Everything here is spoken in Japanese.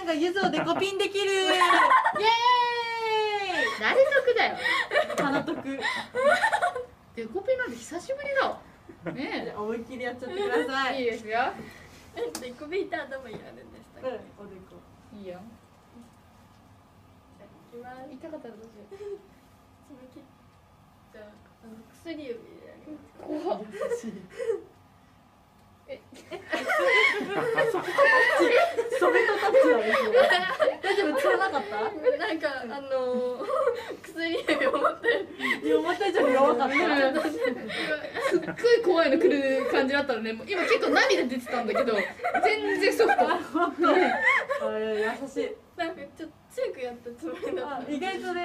がゆずをデコピンできる。イエーイ。 誰得だよ。 鼻得。 デコピンなんて久しぶりだわ。ねえ。 思いっきりやっちゃってください。 いいですよ。 デコピンって頭やるんでしたっけ？ おでこ。 いいよ。 いきます。 痛かったらどうしよう。 じゃあ薬指でやります。 怖っ。 優しい。ソメトタッチなんですよ。大丈夫、つらなかった？ なんか薬指を持って思った以上に弱かった。 すっごい怖いの来る感じだったのね。もう今結構涙出てたんだけど、全然ソフト。 本当。優しい。 なんかちょっと強くやったつもりだった。 意外とね。